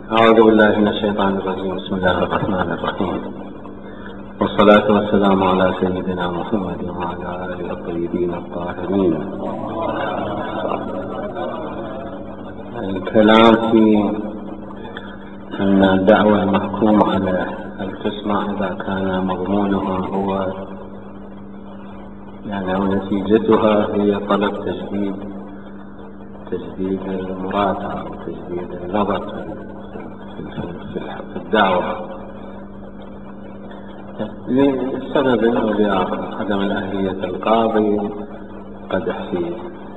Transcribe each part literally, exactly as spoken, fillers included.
أعوذ بالله من الشيطان الرجيم. بسم الله الرحمن الرحيم، والصلاة والسلام على سيدنا محمد وعلى آله الطيبين الطاهرين. الكلام في أن الدعوة المحكوم عليه هل تسمع إذا كان مضمونها هو يعني أو نتيجتها هي طلب تجديد تجديد المراجعة أو تجديد النظر في الدعوة لسبب أو لآخر، عدم الأهلية القاضي، قدح في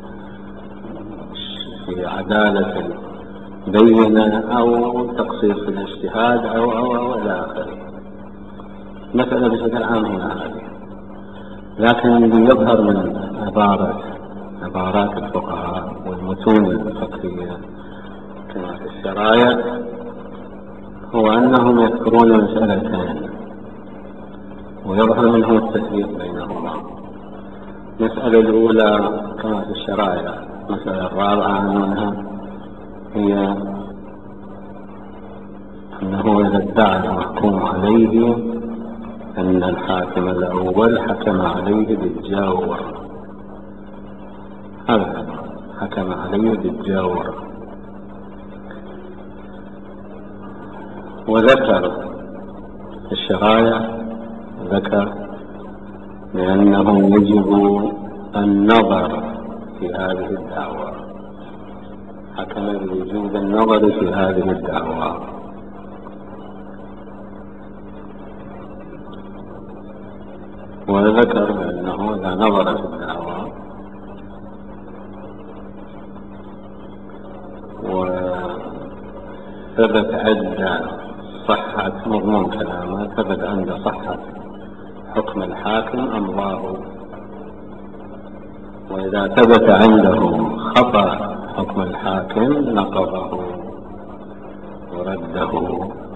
في عدالة البينة أو تقصير في الاجتهاد أو أو أو إلى آخره. مسألة بشكل عام هي هذه، لكن اللي يظهر من عبارة عبارات الفقهاء والمتون الفقهية كما في الشرائع هو أنهم يذكرون مسألتين ويظهر منهم التفريق بينهما. المسألة الأولى كما في الشرائع، المسألة الرابعة عنها هي أنه إذا ادعى المحكوم عليه أن الحاكم الأول حكم عليه بالجاور، هذا حكم عليه بالجاور. وذكر في الشرائع ذكر بأنه يجب النظر في هذه الدعوة، حكم بوجوب النظر في هذه الدعوة. وذكر بأنه إذا نظر في الدعوة وثبت عند صحة مضمون كلامه، ثبت عند صحة حكم الحاكم أمضاه، وإذا ثبت عنده خطأ حكم الحاكم نقضه ورده.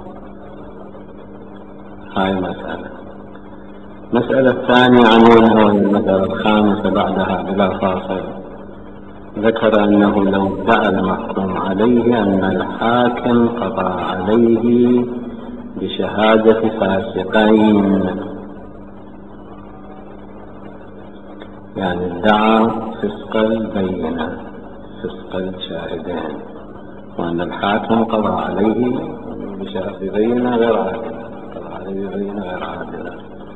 هاي مسألة. مسألة الثانية عنوانها وهي المسألة الخامسة بعدها بلا فاصل، ذكر أنه لو ادعى المحكوم عليه أن الحاكم قضى عليه بشهادة فاسقين، يعني ادعى فسق البينة فسق الشاهدين، وأن الحاكم قضى عليه ببينة غير عادلة، قضى عليه ببينة غير عادلة.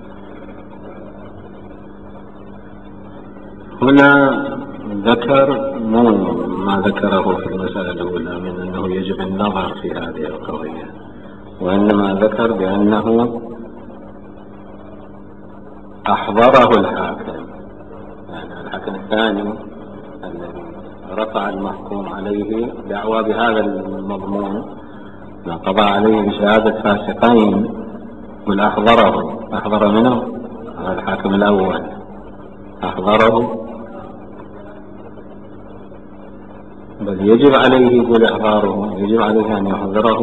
هنا ذكر مو ما ذكره في المسألة الأولى من أنه يجب النظر في هذه القضية، وإنما ذكر بأنه أحضره الحاكم، يعني الحاكم الثاني الذي رفع المحكوم عليه دعوى بهذا المضمون قضى عليه بشهادة فاسقين، والأحضره أحضر منه الحاكم الأول، أحضره، بل يجب عليه يقول إحضاره، يجب عليه أن يحضره.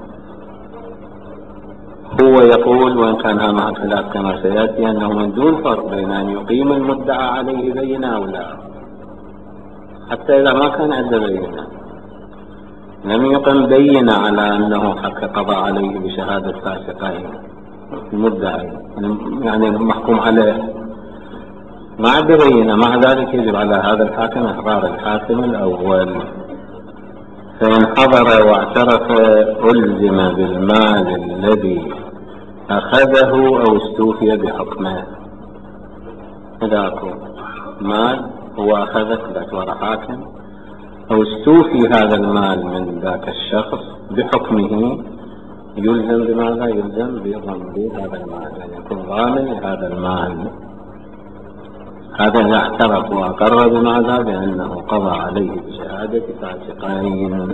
هو يقول وإن كان مع خلاف كما سيأتي أنه من دون فرق بين أن يقيم المدعى عليه بينة أو لا، حتى إذا ما كان عنده بينة لم يقم بينة على أنه حق قضى عليه بشهادة فاسقين المدعي، يعني المحكوم عليه ما عنده بينة، مع ذلك يجب على هذا الحاكم إحضار الحاكم الأول. فإن حضر واعترف ألزم بالمال الذي أخذه أو استوفي بحكمه. إذا أكون مال هو أخذه باعتبار حاكم أو استوفي هذا المال من ذاك الشخص بحكمه، يلزم بماذا؟ يلزم بضمان هذا المال، يعني يكون ضامن لهذا المال. هذا إذا اعترف وأقر بماذا؟ بأنه قضى عليه بشهادة فاسقين.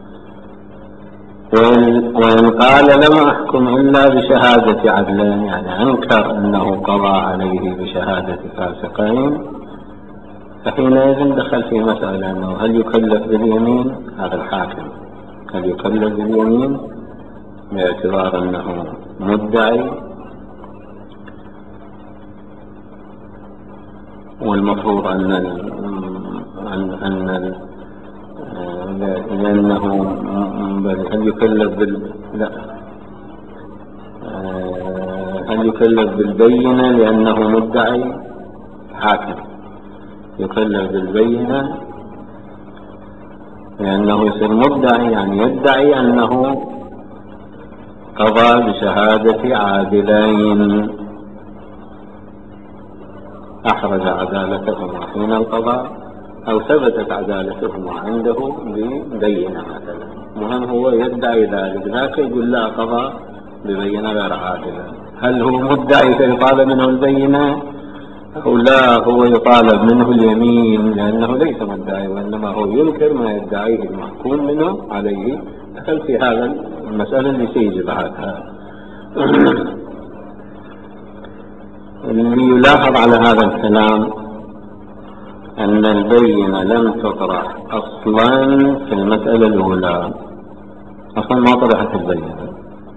وإن قال لم أحكم إلا بشهادة عدلين، يعني أنكر أنه قضى عليه بشهادة فاسقين، فحينئذ دخل في مسألة أنه هل يكلف باليمين هذا الحاكم، هل يكلف باليمين باعتبار أنه مدعي، والمفروض أن أن لأنه هل يكلف بال لا هل يكلف بالبينة لأنه مدعي حاكم، يكلف بالبينة لأنه يصير مدعي، يعني يدعي أنه قضى بشهادة عادلين أحرز عدالتهما حين القضاء أو ثبتت عدالتهما عنده ببينة مثلا. مهم هو يدعي ذلك، ذاك يقول لا قضى ببينة غير عادلة. هل هو مدعي فيطالب منه البينة أو لا هو يطالب منه اليمين لأنه ليس مدعي وإنما هو ينكر ما يدعيه المحكوم منه عليه؟ دخل في هذا المسألة اللي سيجي بعدها. اللي يلاحظ على هذا الكلام أن البينة لم تطرح أصلا في المسألة الأولى، أصلا ما طرحت البينة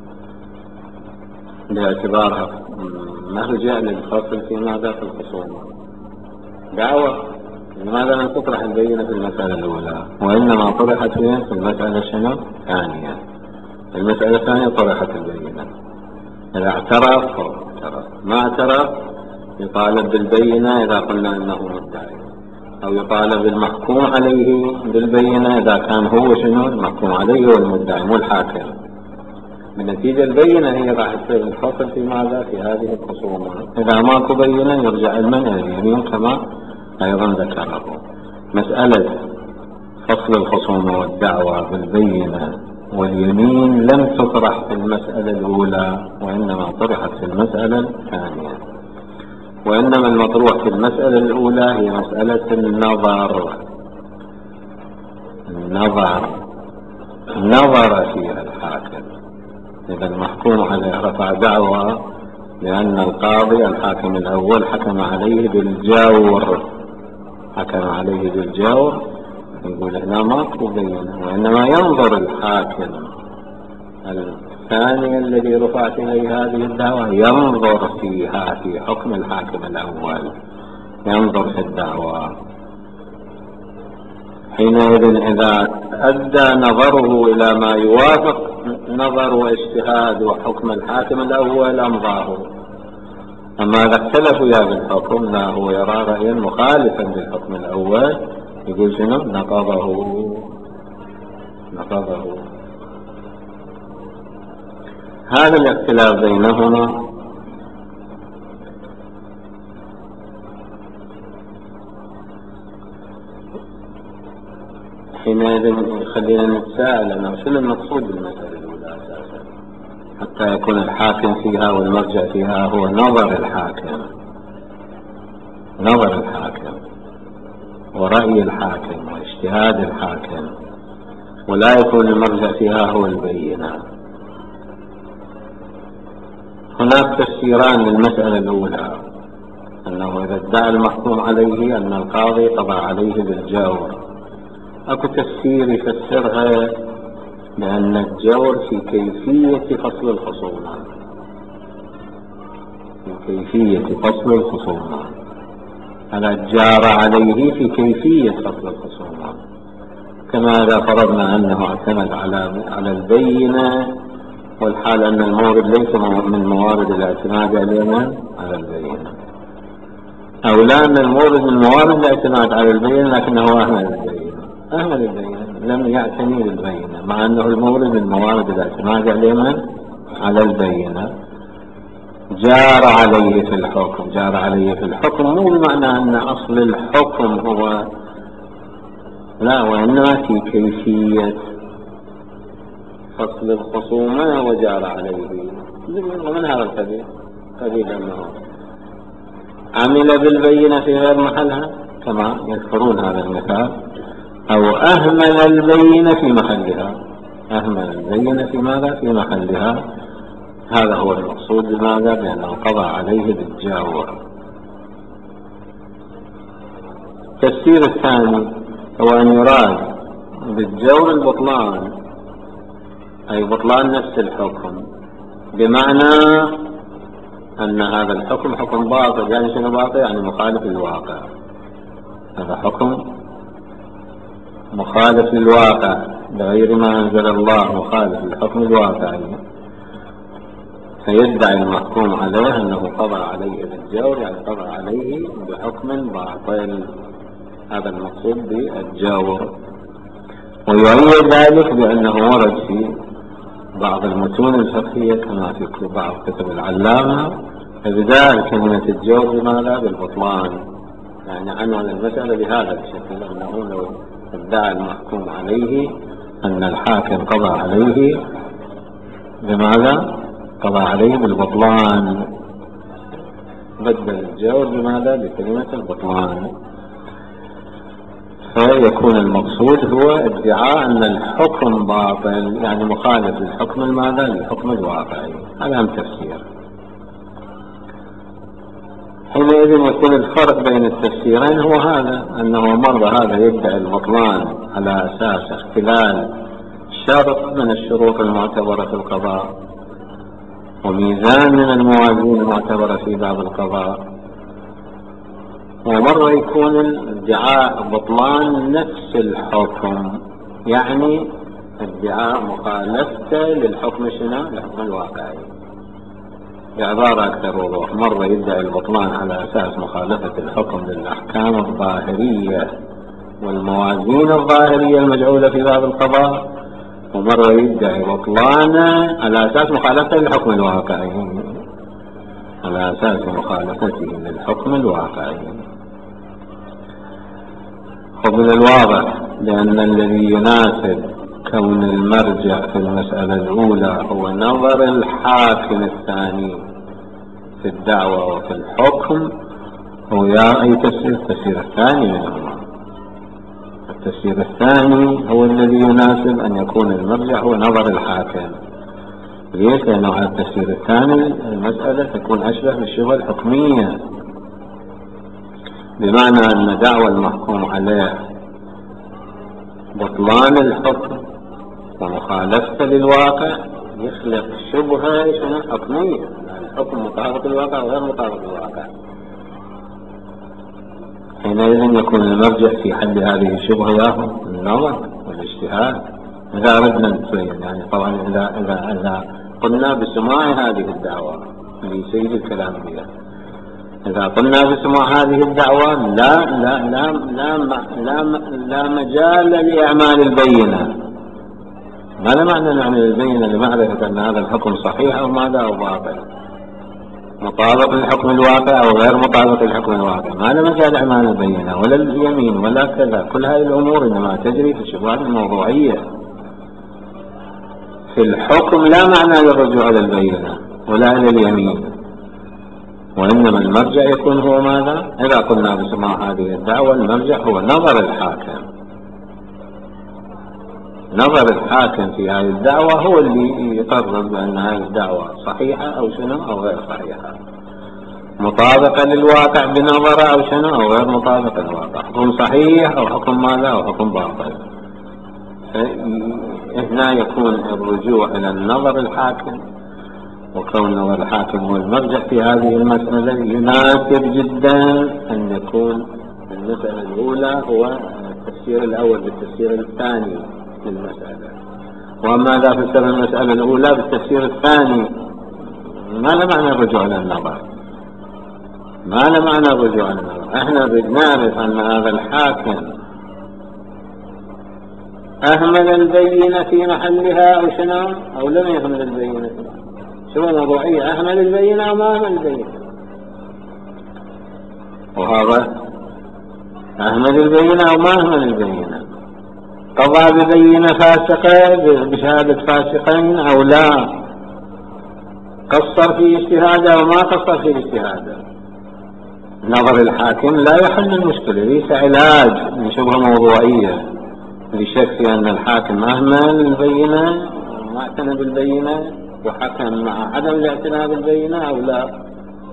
باعتبارها مرجع للفصل في ماذا في الخصومة دعوة. لماذا لم تطرح البينة في المسألة الأولى وإنما طرحت في المسألة شنو الثانية؟ المسألة الثانية طرحت البينة، إذا اعترف اعترف، ما اعترف يطالب بالبينة إذا قلنا أنه مدعي، أو يطالب المحكوم عليه بالبينة إذا كان هو شنو المحكوم عليه والمدعي مو الحاكم. بالنتيجة البينة هي راح تصير الفصل في ماذا في هذه الخصومة. إذا ماكو بينة يرجع المنع اليمين كما أيضا ذكره. مسألة فصل الخصومة والدعوة بالبينة واليمين لم تطرح في المسألة الأولى وإنما طرحت في المسألة الثانية. وإنما المطروح في المسألة الأولى هي مسألة النظر. النظر نظر فيها الحاكم، إذا المحكوم عليه رفع دعوى لأن القاضي الحاكم الأول حكم عليه بالجور، حكم عليه بالجور، يقول هنا ماكو بينة وإنما ينظر الحاكم الثاني الذي رفعت إليه هذه الدعوة ينظر فيها في حكم الحاكم الأول، ينظر في الدعوة. حينئذ إذا أدى نظره إلى ما يوافق نظر واجتهاد وحكم الحاكم الأول أمضاه. أما إذا اختلفوا يا بالحكم لا هو يرى رأيا مخالفا للحكم الأول يقول شنو نقضه نقضه. هذا الاختلاف بينهما حينئذ خلينا نتساءل أنه شنو المقصود بالمسألة الأولى أساسا حتى يكون الحاكم فيها والمرجع فيها هو نظر الحاكم، نظر الحاكم ورأي الحاكم واجتهاد الحاكم، ولا يكون المرجع فيها هو البينة. هناك تفسيران للمسألة الأولى، أنه إذا ادعى المحكوم عليه أن القاضي قضى عليه بالجور، أكو تفسير يفسرها بأن الجور في كيفية فصل الخصومة، في كيفية فصل الخصومة، على جار عليه في كيفية فصل الخصومة، كما إذا فرضنا أنه اعتمد على على البينة والحال أن المورد ليس من موارد الاعتماد علينا على البينة، أو لا أن المورد من موارد الاعتماد على البينة لكنه أهمل البينة، أهمل البينة لم يعتني بالبينة مع أنه المورد من موارد الاعتماد علينا على البينة. جار عليه في الحكم، جار عليه في الحكم مو بمعنى أن أصل الحكم هو لا، وإنما في كيفية فصل الخصومة وجار عليه. ومن هذا القبيل قبيل أنه عمل بالبينة في غير محلها كما يذكرون هذا المثال، أو أهمل البينة في محلها، أهمل البينة في ماذا في محلها. هذا هو المقصود بماذا بأنه قضى عليه بالجاور. التفسير الثاني هو أن يراد بالجور البطلان، أي بطلان نفس الحكم، بمعنى أن هذا الحكم حكم باطل. يعني شنو باطل؟ يعني مخالف للواقع. هذا حكم مخالف للواقع بغير ما أنزل الله، مخالف للحكم الواقعي، فيدعي المحكوم عليه أنه قضى عليه بالجور، يعني قضى عليه بحكم باطل. هذا المقصود بالجور. ويؤيد ذلك بأنه ورد في بعض المتون الفقهية كما في بعض كتب العلامة إبدال كلمة الجور بماذا؟ بالبطلان، يعني عنوان المسألة بهذا الشكل، أنه لو ادعى المحكوم عليه أن الحاكم قضى عليه بماذا؟ قضى عليه بالبطلان، بدل الجور بماذا؟ بكلمة البطلان. فيكون المقصود هو ادعاء أن الحكم باطل، يعني مخالف للحكم الماذا؟ للحكم الواقعي. هذا هم تفسير. حينئذ يكون الفرق بين التفسيرين هو هذا، أنه مرة هذا يدعي البطلان على أساس اختلال شرط من الشروط المعتبرة في القضاء وميزان من الموازين المعتبرة في باب القضاء، ومرة يكون ادعاء بطلان نفس الحكم، يعني ادعاء مخالفته للحكم شنو؟ للحكم الواقعي. بعبارة أكثر وضوح، مرة يدعي البطلان على أساس مخالفة الحكم للأحكام الظاهرية والموازين الظاهرية المجعولة في باب القضاء، ومرة يدعي بطلانه على أساس مخالفته للحكم الواقعي، على أساس مخالفته للحكم الواقعي. ومن الواضح لأن الذي يناسب كون المرجع في المسألة الأولى هو نظر الحاكم الثاني في الدعوة وفي الحكم، هو يا أي تفسير؟ التفسير الثاني منهما. التفسير الثاني هو الذي يناسب أن يكون المرجع هو نظر الحاكم. ليش؟ لأنه على التفسير الثاني المسألة تكون أشبه بالشبهة الحكمية، بمعنى أن دعوى المحكوم عليه بطلان الحكم ومخالفته للواقع يخلق شبهة شنو؟ حكمية، الحكم مطابق الواقع وغير مطابق الواقع. حينئذ يكون المرجع في حل هذه الشبهة ياهو النظر والاجتهاد. إذا أردنا نبين، يعني طبعا إذا إذا إذا قلنا بسماع هذه الدعوة لسيد الكلام بها، إذا قلنا بسماع هذه الدعوة لا لا لا لا لا, لا مجال لإعمال البينة. ما لا معنى نعمل البينة لمعرفة أن هذا الحكم صحيح أو ماذا أو باطل، مطابق للحكم الواقع أو غير مطابق للحكم الواقع. ما لا مجال إعمال البينة ولا اليمين ولا كذا. كل هذه الأمور إنما تجري في الشبهات الموضوعية. في الحكم لا معنى للرجوع إلى البينة ولا إلى اليمين، وإنما المرجع يكون هو ماذا؟ إذا قلنا بسماع هذه الدعوة المرجع هو نظر الحاكم. نظر الحاكم في هذه الدعوة هو اللي يقرر بأن هذه الدعوة صحيحة أو شنو أو غير صحيحة، مطابقة للواقع بنظرة أو شنو أو غير مطابقة للواقع، حكم صحيح أو حكم ماذا أو حكم باطل. هنا يكون الرجوع إلى النظر الحاكم، وكون نظر الحاكم هو المرجع في هذه المسألة يناسب جدا أن يكون المسألة الأولى هو التفسير الأول بالتفسير الثاني للمسألة، وأما إذا فسر المسألة الأولى بالتفسير الثاني ما له معنى الرجوع إلى النظر، ما له معنى الرجوع إلى النظر. احنا نعرف أن هذا الحاكم أهمل البينة في محلها أو شنو أو لم يهمل البينة، شو موضوعية أهمل البينة أو ما أهمل البينة. وهذا أهمل البينة أو ما أهمل البينة، قضى ببينة فاسقة بشهادة فاسقين أو لا، قصر في اجتهاده أو ما قصر في اجتهاده. نظر الحاكم لا يحل المشكلة، ليس علاج لشبهة موضوعية لشك في أن الحاكم أهمل البينة وما اعتنى بالبينة وحكم مع عدم الاعتناء بالبينة أو لا.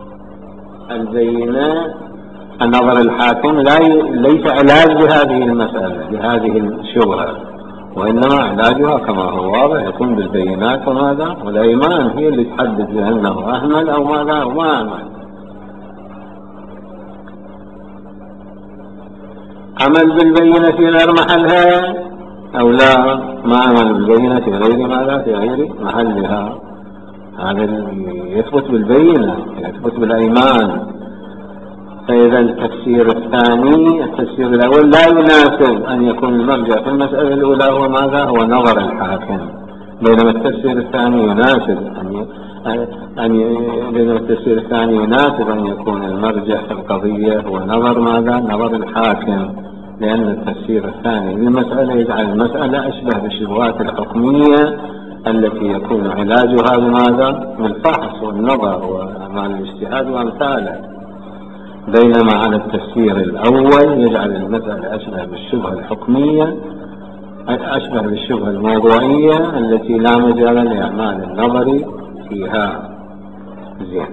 البينة النظر الحاكم لا ي... ليس علاج لهذه المسألة لهذه الشبهة، وإنما علاجها كما هو واضح يكون بالبينات وماذا والأيمان هي اللي تحدد بأنه أهمل أو ماذا أو ما أهمل. عمل بالبينة في غير محلها أو لا ما عمل بالبينة في غير ماذا في غير محلها. هذا يثبت بالبينة يثبت بالأيمان. فإذا التفسير الثاني التفسير الأول لا يناسب أن يكون المرجع في المسألة الأولى هو ماذا هو نظر الحاكم، بينما التفسير الثاني يناسب أن أن بينما التفسير الثاني يناسب أن يكون المرجع في القضية هو نظر ماذا نظر الحاكم، لأن التفسير الثاني للمسألة يجعل المسألة أشبه بالشبهات الحكمية التي يكون علاجها بماذا بالفحص والنظر وأعمال الاجتهاد وأمثاله، بينما على التفسير الأول يجعل المسألة أشبه بالشبهة الحكمية أشبه بالشبهة الموضوعية التي لا مجال لأعمال النظر فيها. زين.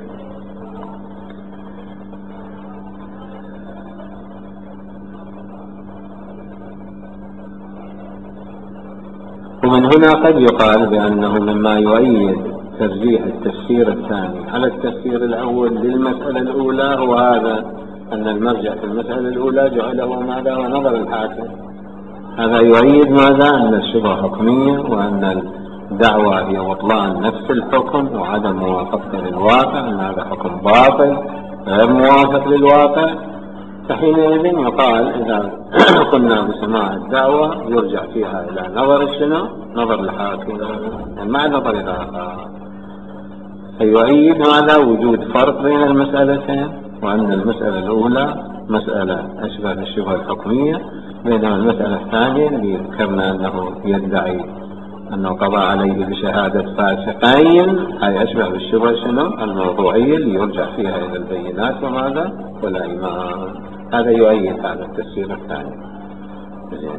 ومن هنا قد يقال بأنه مما يؤيد ترجيح التفسير الثاني على التفسير الأول للمسألة الأولى هو هذا أن المرجع في المسألة الأولى جعله ماذا ونظر الحاكم. هذا يؤيد ماذا أن الشبهة حكمية وأن الدعوة هي بطلان نفس الحكم وعدم موافقته للواقع، أن هذا حكم باطل غير موافق للواقع. فحينئذ يقال إذا قلنا بسماع الدعوة يرجع فيها إلى نظر الشنو نظر الحاكم يعني مع نظر الآخر. فيؤيد ماذا وجود فرق بين المسألتين، وأن المسألة الأولى مسألة أشبه بالشبهة الحكمية، بينما المسألة الثانية اللي ذكرنا أنه يدعي أنه قضى عليه بشهادة فاسقين هي أشبه بالشبهة شنو الموضوعية اللي يرجع فيها إلى البينات وماذا والأيمان. هذا يؤيد هذا التفسير الثاني. زين.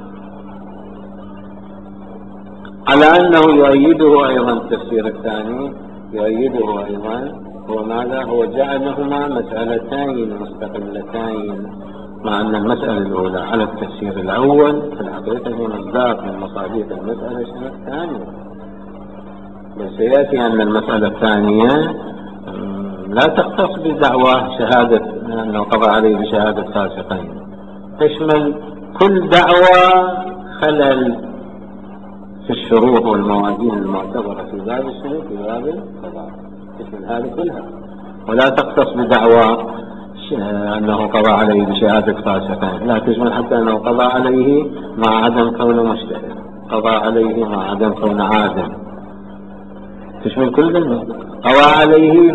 على أنه يؤيده أيضا التفسير الثاني يؤيده أيضا هو ماذا هو جعلهما مسألتين مستقلتين، مع أن المسألة الأولى على التفسير الأول في الحقيقة هي مصداق من مصادق المسألة الثانية، بل سيأتي أن المسألة الثانية لا تختص بدعوى شهادة أنه قضى عليه بشهادة فاسقين، تشمل كل دعوى خلل في الشروط والموازين المعتبرة في باب السنة في باب القضاء، تشمل هذه كلها، ولا تختص بدعوى أنه قضى عليه بشهادة فاسقين، لا تشمل حتى أنه قضى عليه مع عدم كونه مجتهد، قضى عليه مع عدم كونه عادل، تشمل كل ذلك. قضى عليه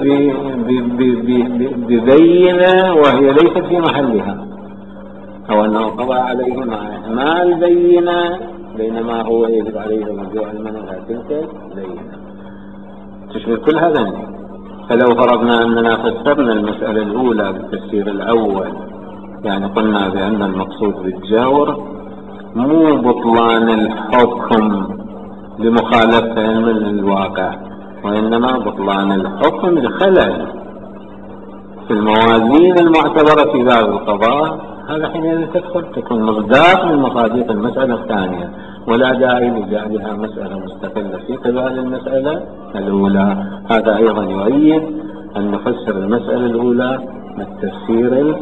ببينة وهي ليست في محلها، أو أنه قضى عليه مع إهمال بينة بينما هو يجب عليه رجوع المنع إلى تلك البينة، تشمل كل هذا. فلو فرضنا أننا فسرنا المسألة الأولى بالتفسير الأول، يعني قلنا بأن المقصود بالجور مو بطلان الحكم لمخالفة من الواقع، وإنما بطلان الحكم لخلل في الموازين المعتبرة في باب القضاء، هذا حينئذ تدخل تكون مصداق من مصادق المسألة الثانية، ولا داعي لجعلها مسألة مستقلة في قبال المسألة الأولى. هذا أيضا يؤيد أن نفسر المسألة الأولى بالتفسير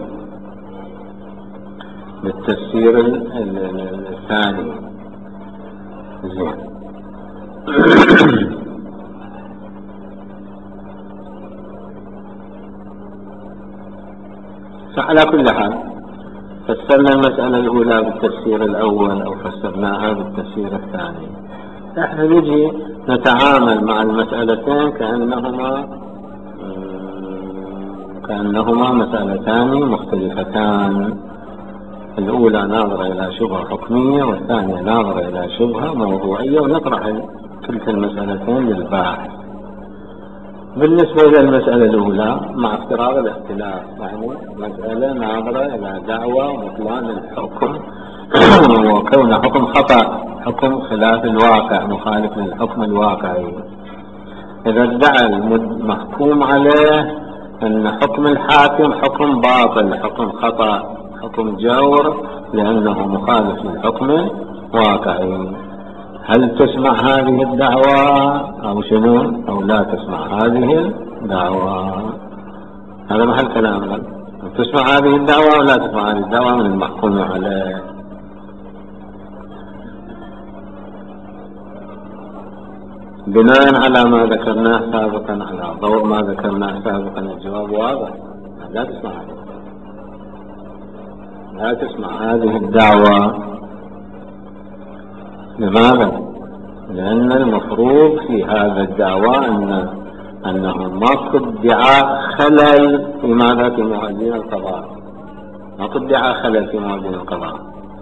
بالتفسير الثاني. زين. فعلى كل حال فسرنا المسألة الأولى بالتفسير الأول أو فسرناها بالتفسير الثاني، نحن نجي نتعامل مع المسألتين كأنهما كأنهما مسألتان مختلفتان، الأولى ناظرة إلى شبهة حكمية والثانية ناظرة إلى شبهة موضوعية، ونطرح تلك المسألتين للباحث. بالنسبة إلى المسألة الأولى مع افتراض الاختلاف، يعني مسألة ناظرة إلى دعوى بطلان الحكم وكون حكم خطأ، حكم خلاف الواقع مخالف للحكم الواقعي. إذا ادعى المحكوم عليه أن حكم الحاكم حكم باطل، حكم خطأ، حكم جور لأنه مخالف للحكم الواقعي، هل تسمع هذه الدعوة أو شنو أو لا تسمع هذه الدعوة؟ هذا محل كلامنا. تسمع هذه الدعوة أو لا تسمع هذه الدعوة من المحكوم عليه؟ بناء على ما ذكرناه سابقا، على ضوء ما ذكرناه سابقا، الجواب واضح، لا تسمع هذه لا تسمع هذه الدعوة. لماذا؟ لأن المفروض في هذا الدعوة أن أنه ماكو ادعاء خلل في ماذا؟ في موازين القضاء. ماكو ادعاء خلل في موازين القضاء،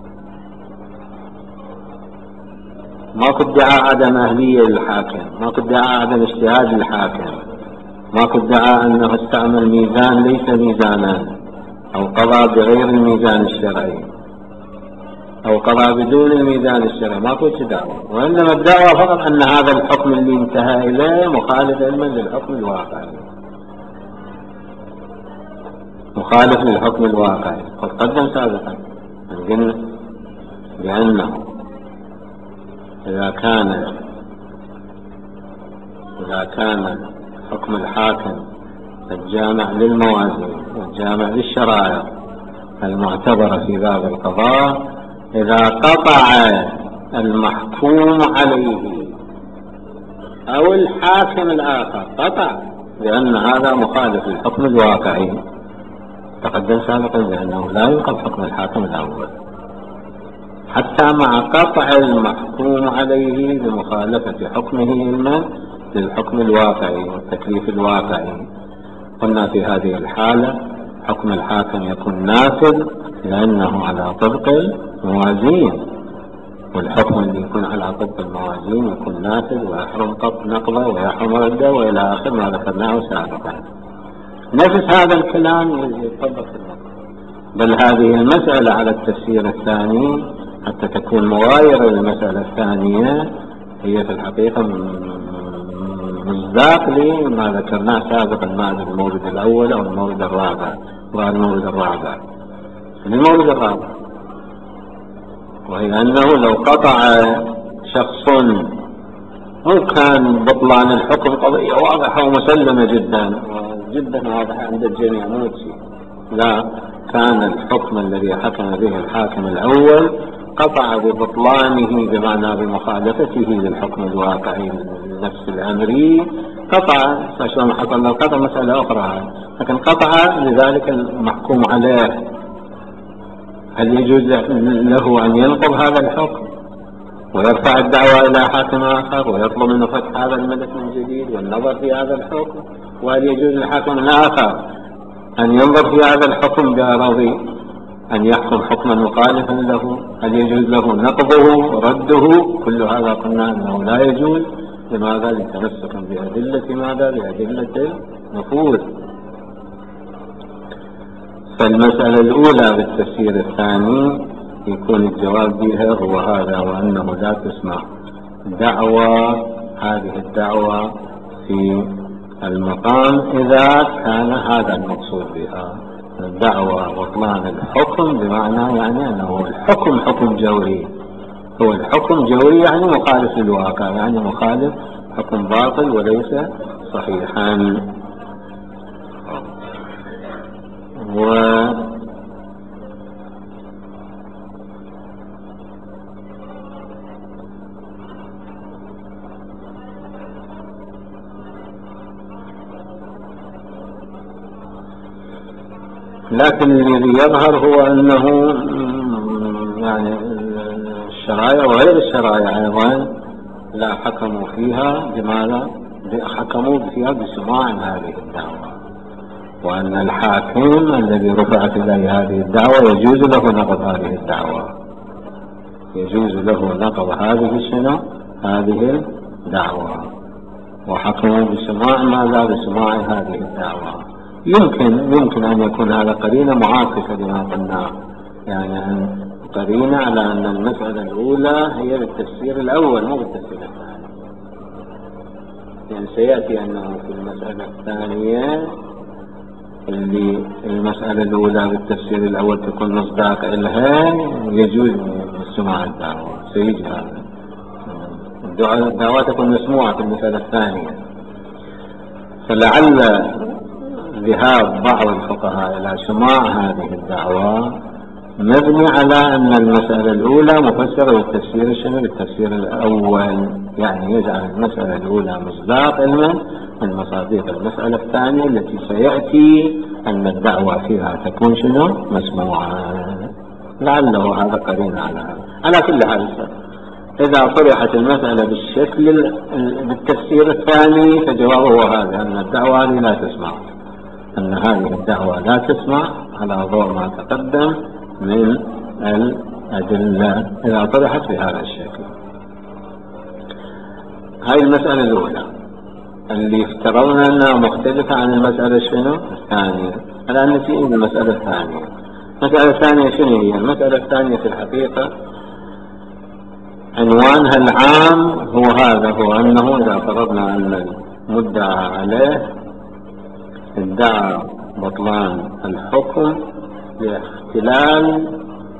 ماكو ادعاء عدم أهلية للحاكم، ماكو ادعاء عدم اجتهاد للحاكم، ماكو ادعاء أنه استعمل ميزان ليس ميزانا، أو قضى بغير الميزان الشرعي، أو قضى بدون الميزان الشرعي. ماكو دعوة، وإنما الدعوة فقط أن هذا الحكم اللي انتهى إليه مخالف علما للحكم الواقعي، مخالف للحكم الواقعي. قد قدم سابقا أن قلنا بأنه إذا كان إذا كان حكم الحاكم الجامع للموازين والجامع للشرائع المعتبرة في باب القضاء، إذا قطع المحكوم عليه أو الحاكم الآخر قطع لأن هذا مخالف للحكم الواقعي، تقدم سابقا بأنه لا ينقض حكم الحاكم الأول حتى مع قطع المحكوم عليه بمخالفة حكمه إما للحكم الواقعي والتكليف الواقعي. قلنا في هذه الحالة حكم الحاكم يكون نافذ لأنه على طبق الموازين، والحكم اللي يكون على طبق الموازين يكون نافذ ويحرم نقضه ويحرم رده وإلى آخر ما ذكرناه سابقا. نفس هذا الكلام يطبق في المقام، بل هذه المسألة على التفسير الثاني حتى تكون مغايرة للمسألة الثانية هي في الحقيقة مصداق لما ذكرناه سابقا، ما أدري المورد الأول أو المورد الرابع، والمورد الرابع المورد الرابع وهي أنه لو قطع شخص مو كان بطلان الحكم قضية واضحة ومسلمة جدا جدا واضحة عند الجميع، مو شيء، لا، كان الحكم الذي حكم به الحاكم الأول قطع ببطلانه بمعنى بمخالفته للحكم الواقعي النفس الأمري، قطع. فشلون حصل له القطع مسألة أخرى، لكن قطع لذلك المحكوم عليه. هل يجوز له أن ينقض هذا الحكم ويرفع الدعوة إلى حاكم آخر ويطلب منه فتح هذا الملف من جديد والنظر في هذا الحكم؟ وهل يجوز لحاكم آخر أن ينظر في هذا الحكم بغرض أن يحكم حكما مخالفا له؟ هل يجوز له نقضه رده؟ كل هذا قلنا أنه لا يجوز. لماذا؟ لتمسكا بأدلة ماذا؟ بأدلة النفوذ. فالمسألة الأولى بالتفسير الثاني يكون الجواب بها هو هذا، وأنه لا تسمع دعوة هذه الدعوة في المقام إذا كان هذا المقصود بها الدعوة بطلان الحكم، بمعنى يعني أنه الحكم حكم جوري، هو الحكم جوري يعني مخالف للواقع، يعني مخالف حكم باطل وليس صحيحا. و لكن الذي يظهر هو أنه يعني الشرائع وغير الشرائع أيضا لا حكموا فيها بماذا؟ حكموا فيها بسماع هذه الدعوة، وأن الحاكم الذي رفعت إليه هذه الدعوة يجوز له نقض هذه الدعوة، يجوز له نقض هذه السنة هذه الدعوة، وحكموا بسماع ماذا؟ بسماع هذه الدعوة. يمكن يمكن أن يكون هذا قرينة معاكسة لما قلنا، يعني أن قرينة على أن المسألة الأولى هي بالتفسير الأول مو بالتفسير الثاني، يعني سيأتي أنه في المسألة الثانية اللي المسألة الأولى بالتفسير الأول تكون مصداق لها يجوز سماع الدعوة، سيجي هذا الدعوة تكون مسموعة في المسألة الثانية. فلعل ذهاب بعض الفقهاء إلى سماع هذه الدعوة مبني على أن المسألة الأولى مفسرة بالتفسير الشنو بالتفسير الأول، يعني يجعل المسألة الأولى مصداق علما من مصادق المسألة الثانية التي سيأتي أن الدعوة فيها تكون شنو مسموعة. لعله هذا قرين على هذا. على كل حال إذا طرحت المسألة بالشكل بالتفسير الثاني فجوابه هو هذا، أن الدعوة هذه لا تسمع، أن هذه الدعوة لا تسمع على ضوء ما تقدم من الأدلة إذا طرحت بهذا الشكل. هذه المسألة الأولى اللي افترضنا أنها مختلفة عن المسألة شنو الثانية. الآن نجي إلى المسألة الثانية. المسألة الثانية شنو هي؟ المسألة الثانية في الحقيقة عنوانها العام هو هذا، هو أنه إذا فرضنا أن المدعى عليه ادعى بطلان الحكم لاختلال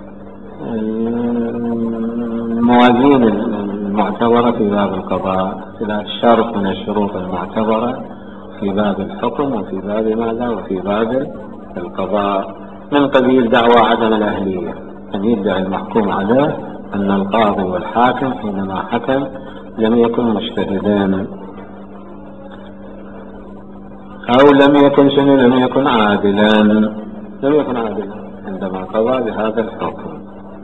الموازين المعتبرة في باب القضاء، اختلاف شرط من الشروط المعتبرة في باب الحكم وفي باب ماذا وفي باب القضاء، من قبيل دعوى عدم الأهلية، أن يدعي المحكوم عليه أن القاضي والحاكم حينما حكم لم يكن مجتهدين أو لم يكن شنو لم يكن عادلا لم يكن عادلا عندما قضى بهذا الحكم،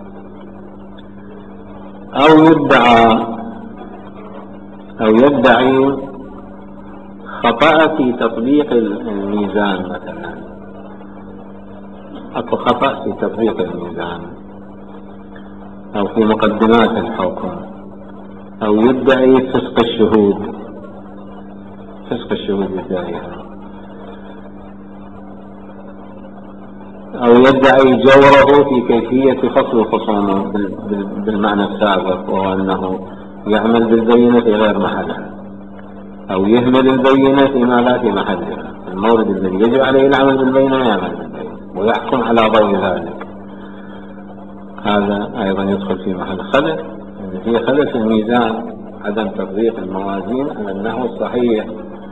أو يدعى أو يدعي خطأ في تطبيق الميزان، مثلا أكو خطأ في تطبيق الميزان أو في مقدمات الحكم، أو يدعي فسق الشهود فسق الشهود يدعيها، أو يدعي جوره في كيفية فصل الخصوم بالمعنى السابق، وهو أنه يعمل بالبينة في غير محلها أو يهمل البينة فيما لا في محلها، المورد الذي يجب عليه العمل بالبينة يعمل بالبينة ويحكم على ضوء ذلك. هذا أيضا يدخل في محل خلل، هي خلل في الميزان، عدم تطبيق الموازين على النحو الصحيح،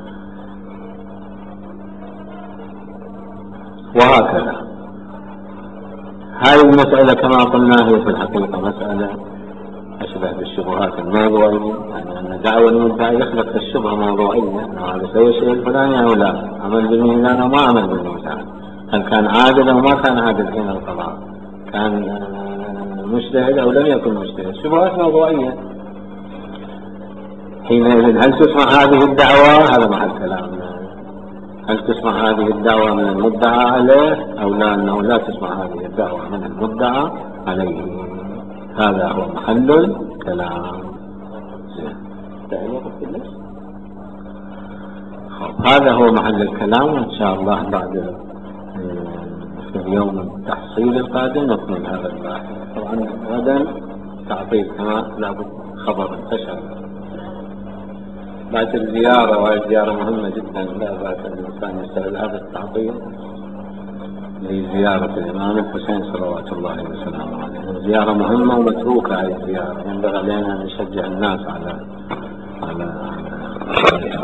وهكذا. هذه المسألة كما قلنا هي في الحقيقة مسألة أشبه بالشبهات الموضوعية، يعني أن دعوى المدعي يخلق الشبهة موضوعية، أنه هذا سوى الشيء الفلاني أو لا، عمل بالميزان أو ما عمل بالميزان، هل كان عادل أو ما كان عادل حين القضاء، كان مجتهد أو لم يكن مجتهد، شبهات موضوعية. حينئذ هل تسمع هذه الدعوة؟ هذا محل كلامنا، هل تسمع هذه الدعوة من المدعى عليه أو لا، أنه لا تسمع هذه الدعوة من المدعى عليه، هذا هو محل الكلام. هذا هو محل الكلام، وإن شاء الله بعد في اليوم التحصيل القادم نكمل هذا البحث. طبعا غدا تعطيل كما لابد خبر انتشر بعد الزيارة، وهي زيارة مهمة جدا، لا بأس الإنسان يستغل هذا التعطيل لزيارة الإمام الحسين صلوات الله وسلامه عليه. زيارة مهمة ومتروكة هذه الزيارة، ينبغي علينا أن نشجع الناس على على